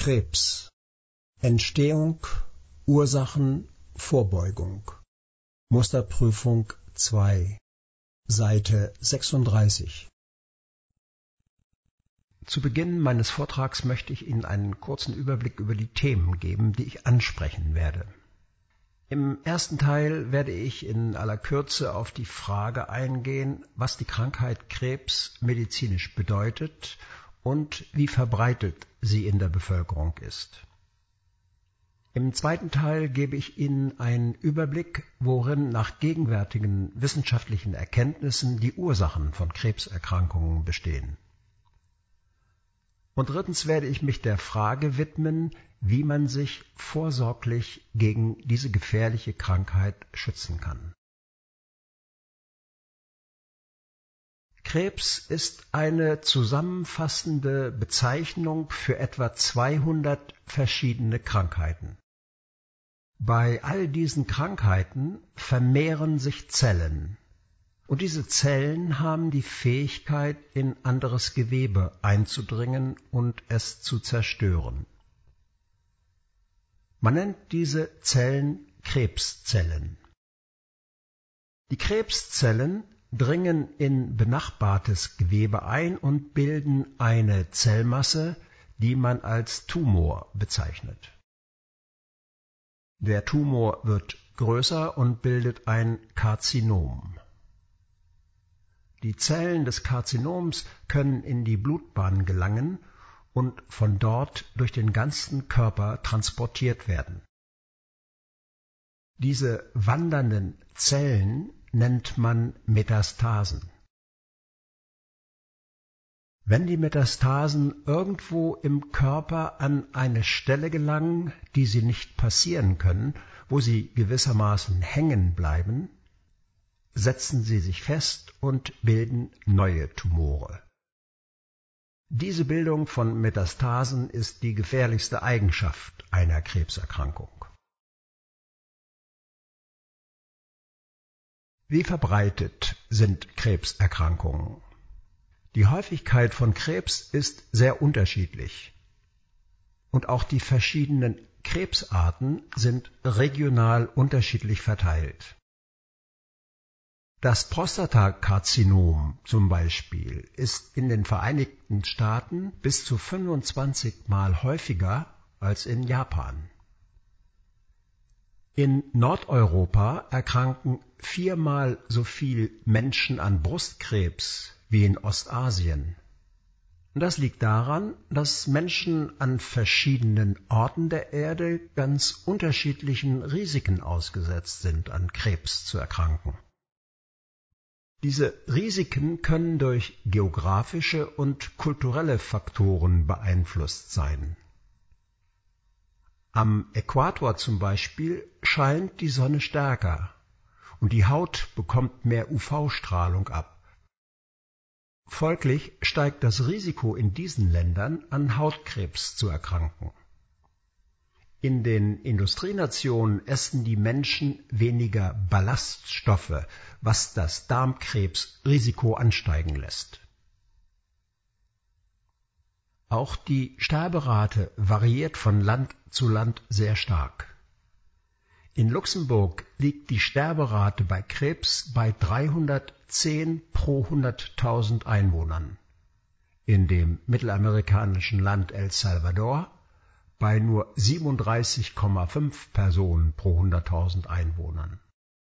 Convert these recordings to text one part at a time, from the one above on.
Krebs. Entstehung, Ursachen, Vorbeugung. Musterprüfung 2, Seite 36. Zu Beginn meines Vortrags möchte ich Ihnen einen kurzen Überblick über die Themen geben, die ich ansprechen werde. Im ersten Teil werde ich in aller Kürze auf die Frage eingehen, was die Krankheit Krebs medizinisch bedeutet und wie verbreitet sie in der Bevölkerung ist. Im zweiten Teil gebe ich Ihnen einen Überblick, worin nach gegenwärtigen wissenschaftlichen Erkenntnissen die Ursachen von Krebserkrankungen bestehen. Und drittens werde ich mich der Frage widmen, wie man sich vorsorglich gegen diese gefährliche Krankheit schützen kann. Krebs ist eine zusammenfassende Bezeichnung für etwa 200 verschiedene Krankheiten. Bei all diesen Krankheiten vermehren sich Zellen. Und diese Zellen haben die Fähigkeit, in anderes Gewebe einzudringen und es zu zerstören. Man nennt diese Zellen Krebszellen. Die Krebszellen dringen in benachbartes Gewebe ein und bilden eine Zellmasse, die man als Tumor bezeichnet. Der Tumor wird größer und bildet ein Karzinom. Die Zellen des Karzinoms können in die Blutbahn gelangen und von dort durch den ganzen Körper transportiert werden. Diese wandernden Zellen nennt man Metastasen. Wenn die Metastasen irgendwo im Körper an eine Stelle gelangen, die sie nicht passieren können, wo sie gewissermaßen hängen bleiben, setzen sie sich fest und bilden neue Tumore. Diese Bildung von Metastasen ist die gefährlichste Eigenschaft einer Krebserkrankung. Wie verbreitet sind Krebserkrankungen? Die Häufigkeit von Krebs ist sehr unterschiedlich. Und auch die verschiedenen Krebsarten sind regional unterschiedlich verteilt. Das Prostatakarzinom zum Beispiel ist in den Vereinigten Staaten bis zu 25 Mal häufiger als in Japan. In Nordeuropa erkranken 4-mal so viel Menschen an Brustkrebs wie in Ostasien. Das liegt daran, dass Menschen an verschiedenen Orten der Erde ganz unterschiedlichen Risiken ausgesetzt sind, an Krebs zu erkranken. Diese Risiken können durch geografische und kulturelle Faktoren beeinflusst sein. Am Äquator zum Beispiel scheint die Sonne stärker und die Haut bekommt mehr UV-Strahlung ab. Folglich steigt das Risiko in diesen Ländern, an Hautkrebs zu erkranken. In den Industrienationen essen die Menschen weniger Ballaststoffe, was das Darmkrebsrisiko ansteigen lässt. Auch die Sterberate variiert von Land zu Land sehr stark. In Luxemburg liegt die Sterberate bei Krebs bei 310 pro 100.000 Einwohnern, in dem mittelamerikanischen Land El Salvador bei nur 37,5 Personen pro 100.000 Einwohnern.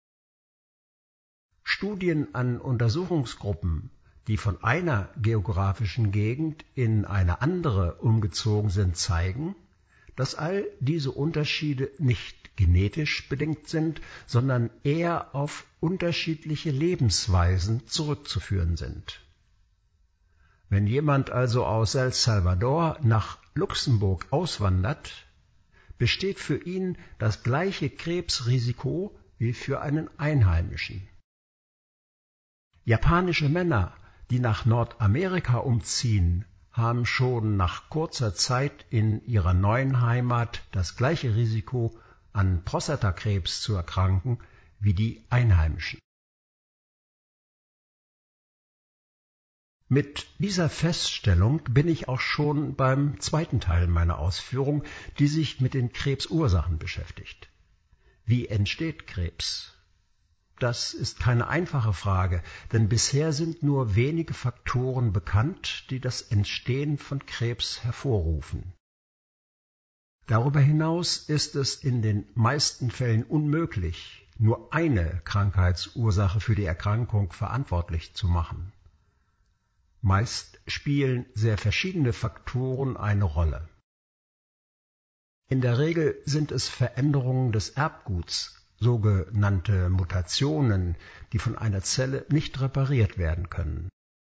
Studien an Untersuchungsgruppen, die von einer geografischen Gegend in eine andere umgezogen sind, zeigen, dass all diese Unterschiede nicht genetisch bedingt sind, sondern eher auf unterschiedliche Lebensweisen zurückzuführen sind. Wenn jemand also aus El Salvador nach Luxemburg auswandert, besteht für ihn das gleiche Krebsrisiko wie für einen Einheimischen. Japanische Männer, die nach Nordamerika umziehen, haben schon nach kurzer Zeit in ihrer neuen Heimat das gleiche Risiko, an Prostatakrebs zu erkranken, wie die Einheimischen. Mit dieser Feststellung bin ich auch schon beim zweiten Teil meiner Ausführung, die sich mit den Krebsursachen beschäftigt. Wie entsteht Krebs? Das ist keine einfache Frage, denn bisher sind nur wenige Faktoren bekannt, die das Entstehen von Krebs hervorrufen. Darüber hinaus ist es in den meisten Fällen unmöglich, nur eine Krankheitsursache für die Erkrankung verantwortlich zu machen. Meist spielen sehr verschiedene Faktoren eine Rolle. In der Regel sind es Veränderungen des Erbguts, sogenannte Mutationen, die von einer Zelle nicht repariert werden können.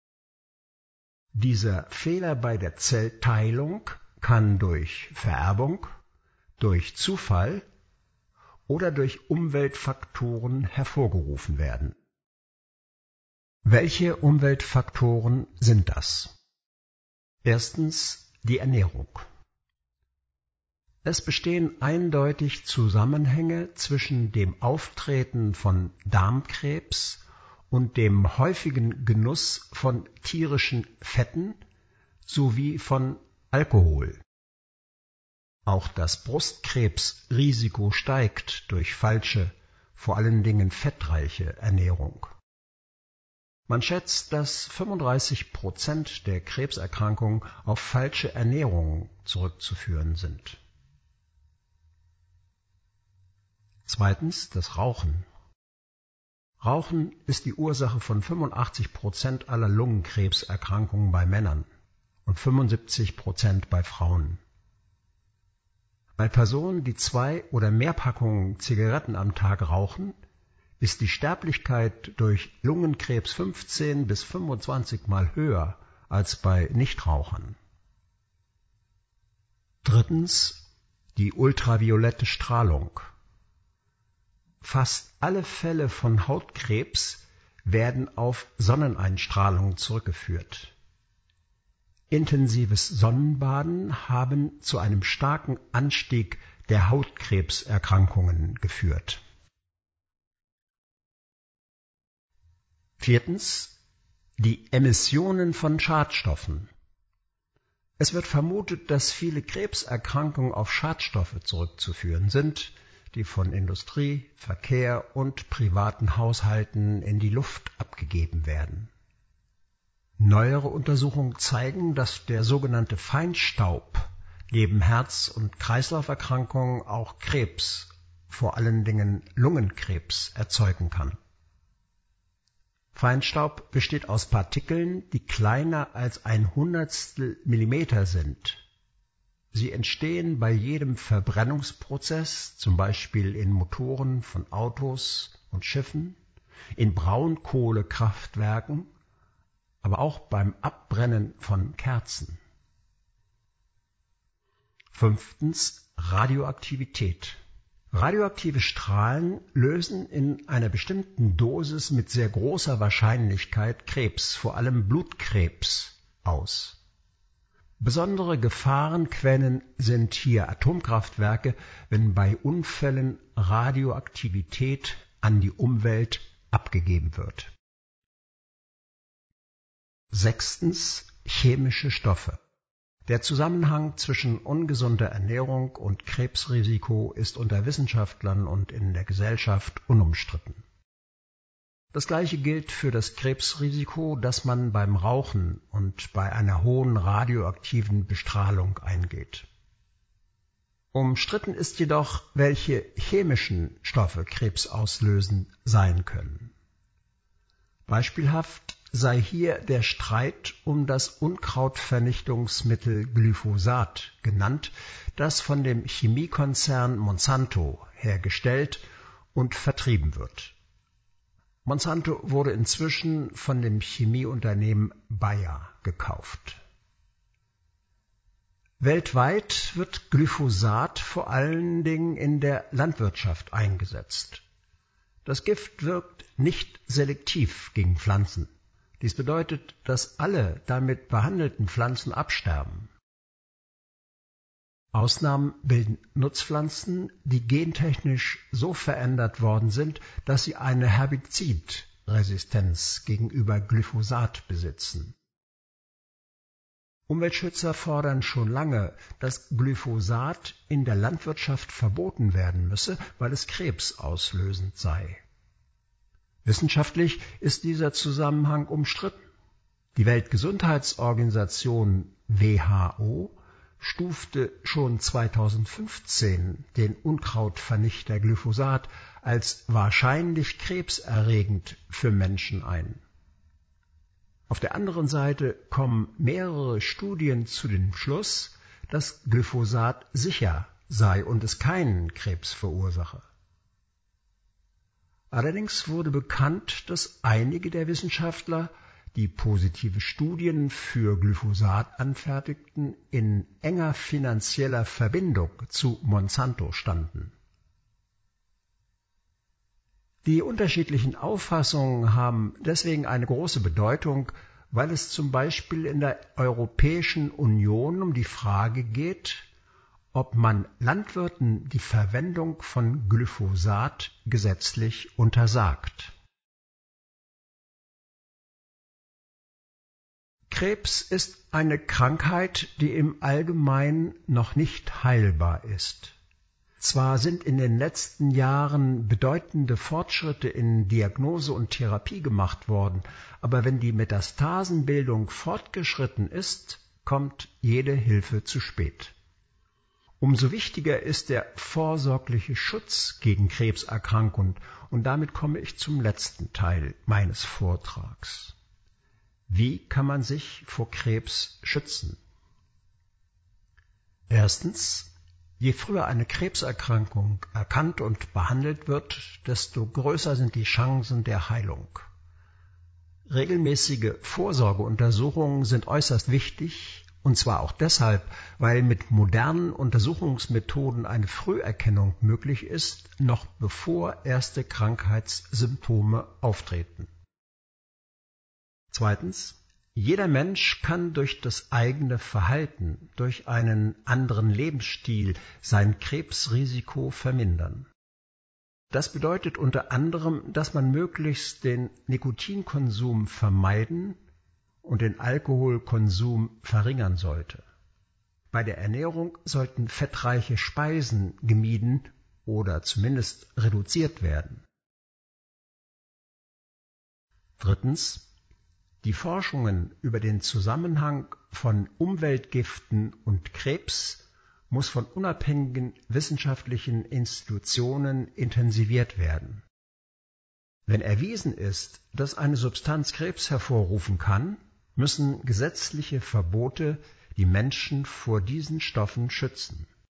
Dieser Fehler bei der Zellteilung kann durch Vererbung, durch Zufall oder durch Umweltfaktoren hervorgerufen werden. Welche Umweltfaktoren sind das? Erstens die Ernährung. Es bestehen eindeutig Zusammenhänge zwischen dem Auftreten von Darmkrebs und dem häufigen Genuss von tierischen Fetten sowie von Alkohol. Auch das Brustkrebsrisiko steigt durch falsche, vor allen Dingen fettreiche Ernährung. Man schätzt, dass 35% der Krebserkrankungen auf falsche Ernährung zurückzuführen sind. Zweitens das Rauchen. Rauchen ist die Ursache von 85% aller Lungenkrebserkrankungen bei Männern und 75% bei Frauen. Bei Personen, die 2 oder mehr Packungen Zigaretten am Tag rauchen, ist die Sterblichkeit durch Lungenkrebs 15 bis 25 Mal höher als bei Nichtrauchern. Drittens die ultraviolette Strahlung. Fast alle Fälle von Hautkrebs werden auf Sonneneinstrahlung zurückgeführt. Intensives Sonnenbaden haben zu einem starken Anstieg der Hautkrebserkrankungen geführt. Viertens, die Emissionen von Schadstoffen. Es wird vermutet, dass viele Krebserkrankungen auf Schadstoffe zurückzuführen sind, die von Industrie, Verkehr und privaten Haushalten in die Luft abgegeben werden. Neuere Untersuchungen zeigen, dass der sogenannte Feinstaub neben Herz- und Kreislauferkrankungen auch Krebs, vor allen Dingen Lungenkrebs, erzeugen kann. Feinstaub besteht aus Partikeln, die kleiner als ein Hundertstel Millimeter sind. Sie entstehen bei jedem Verbrennungsprozess, zum Beispiel in Motoren von Autos und Schiffen, in Braunkohlekraftwerken, aber auch beim Abbrennen von Kerzen. Fünftens, Radioaktivität. Radioaktive Strahlen lösen in einer bestimmten Dosis mit sehr großer Wahrscheinlichkeit Krebs, vor allem Blutkrebs, aus. Besondere Gefahrenquellen sind hier Atomkraftwerke, wenn bei Unfällen Radioaktivität an die Umwelt abgegeben wird. Sechstens, chemische Stoffe. Der Zusammenhang zwischen ungesunder Ernährung und Krebsrisiko ist unter Wissenschaftlern und in der Gesellschaft unumstritten. Das Gleiche gilt für das Krebsrisiko, das man beim Rauchen und bei einer hohen radioaktiven Bestrahlung eingeht. Umstritten ist jedoch, welche chemischen Stoffe krebsauslösend sein können. Beispielhaft sei hier der Streit um das Unkrautvernichtungsmittel Glyphosat genannt, das von dem Chemiekonzern Monsanto hergestellt und vertrieben wird. Monsanto wurde inzwischen von dem Chemieunternehmen Bayer gekauft. Weltweit wird Glyphosat vor allen Dingen in der Landwirtschaft eingesetzt. Das Gift wirkt nicht selektiv gegen Pflanzen. Dies bedeutet, dass alle damit behandelten Pflanzen absterben. Ausnahmen bilden Nutzpflanzen, die gentechnisch so verändert worden sind, dass sie eine Herbizidresistenz gegenüber Glyphosat besitzen. Umweltschützer fordern schon lange, dass Glyphosat in der Landwirtschaft verboten werden müsse, weil es krebsauslösend sei. Wissenschaftlich ist dieser Zusammenhang umstritten. Die Weltgesundheitsorganisation WHO stufte schon 2015 den Unkrautvernichter Glyphosat als wahrscheinlich krebserregend für Menschen ein. Auf der anderen Seite kommen mehrere Studien zu dem Schluss, dass Glyphosat sicher sei und es keinen Krebs verursache. Allerdings wurde bekannt, dass einige der Wissenschaftler, die positive Studien für Glyphosat anfertigten, in enger finanzieller Verbindung zu Monsanto standen. Die unterschiedlichen Auffassungen haben deswegen eine große Bedeutung, weil es zum Beispiel in der Europäischen Union um die Frage geht, ob man Landwirten die Verwendung von Glyphosat gesetzlich untersagt. Krebs ist eine Krankheit, die im Allgemeinen noch nicht heilbar ist. Zwar sind in den letzten Jahren bedeutende Fortschritte in Diagnose und Therapie gemacht worden, aber wenn die Metastasenbildung fortgeschritten ist, kommt jede Hilfe zu spät. Umso wichtiger ist der vorsorgliche Schutz gegen Krebserkrankungen, und damit komme ich zum letzten Teil meines Vortrags. Wie kann man sich vor Krebs schützen? Erstens: Je früher eine Krebserkrankung erkannt und behandelt wird, desto größer sind die Chancen der Heilung. Regelmäßige Vorsorgeuntersuchungen sind äußerst wichtig, und zwar auch deshalb, weil mit modernen Untersuchungsmethoden eine Früherkennung möglich ist, noch bevor erste Krankheitssymptome auftreten. Zweitens: Jeder Mensch kann durch das eigene Verhalten, durch einen anderen Lebensstil sein Krebsrisiko vermindern. Das bedeutet unter anderem, dass man möglichst den Nikotinkonsum vermeiden und den Alkoholkonsum verringern sollte. Bei der Ernährung sollten fettreiche Speisen gemieden oder zumindest reduziert werden. Drittens: Die Forschungen über den Zusammenhang von Umweltgiften und Krebs muss von unabhängigen wissenschaftlichen Institutionen intensiviert werden. Wenn erwiesen ist, dass eine Substanz Krebs hervorrufen kann, müssen gesetzliche Verbote die Menschen vor diesen Stoffen schützen.